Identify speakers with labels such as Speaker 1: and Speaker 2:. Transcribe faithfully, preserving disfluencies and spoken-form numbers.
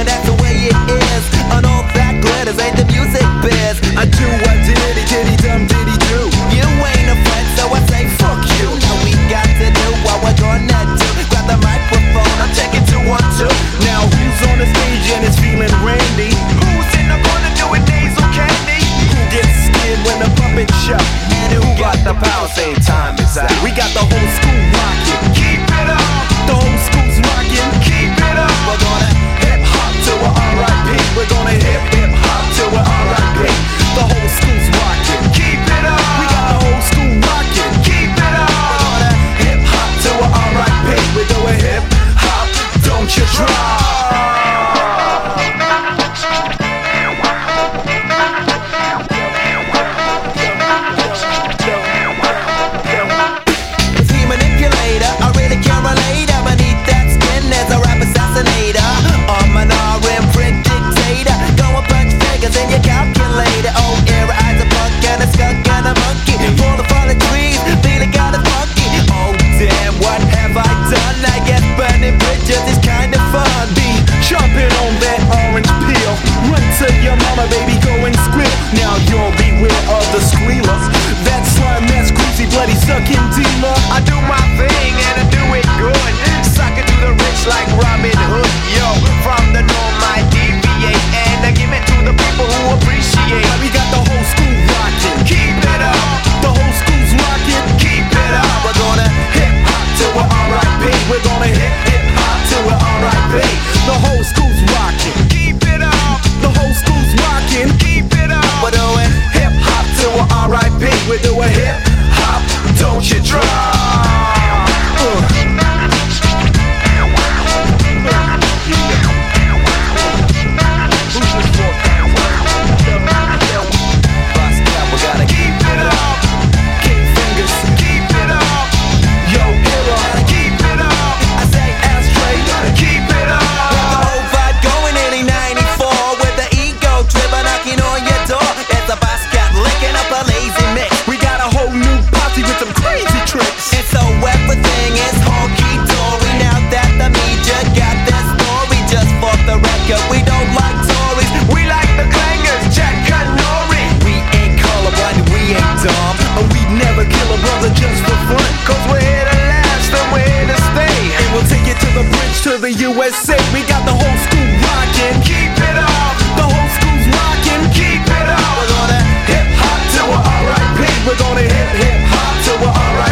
Speaker 1: and that's the way it is. And all that glitters ain't the music biz.
Speaker 2: I do what diddy diddy dum diddy do.
Speaker 1: You ain't a friend, so I say fuck you. Now we got to do what we're gonna do. Grab the microphone, I'm checking two one two.
Speaker 2: Now who's on the stage and is feeling randy?
Speaker 1: Who's in the corner doing nasal candy?
Speaker 2: Who gets scared when the puppet shut?
Speaker 1: And who got the power? Same time is out.
Speaker 2: We got the whole school rocking.
Speaker 1: Keep it up.
Speaker 2: The whole school's rocking.
Speaker 1: Keep it up.
Speaker 2: We're gonna hip hop to a R I P. We're gonna hip hip hop to a R I P. The whole school's rocking.
Speaker 1: Keep it up.
Speaker 2: We got the whole school rocking.
Speaker 1: Keep it up.
Speaker 2: We're gonna hip hop to a R I P. We're doing hip hop. Don't you try. Your mama, baby, go and squeal. Now you'll beware of the squealers. That slime, that's greasy, bloody sucking dealer.
Speaker 1: I do my thing and I do it good. Suck it to the rich like Robin Hood. Yo, from the norm I deviate and I give it to the people who appreciate.
Speaker 2: We got the whole school rocking.
Speaker 1: Keep it up.
Speaker 2: The whole school's rocking.
Speaker 1: Keep it up.
Speaker 2: We're gonna hip hop to a R I P. We're gonna hip hip hop to a R I P. The whole school's rocking.
Speaker 1: Keep it up.
Speaker 2: The whole school's rocking.
Speaker 1: Keep it up.
Speaker 2: We're doing hip hop to a R I P. We're doing hip hop. Don't you drop. Uh.
Speaker 1: We don't like Tories, we like the clangers, Jack Canori. We ain't colorblind, we ain't dumb,
Speaker 2: and we'd never kill a brother just for fun.
Speaker 1: Cause we're here to last and we're here to stay.
Speaker 2: And we'll take it to the bridge to the U S A. We got the whole school rocking.
Speaker 1: Keep it up.
Speaker 2: The whole school's rocking.
Speaker 1: Keep it up.
Speaker 2: We're gonna hip hop to a R I P. We're gonna hip hip hop to a R I P.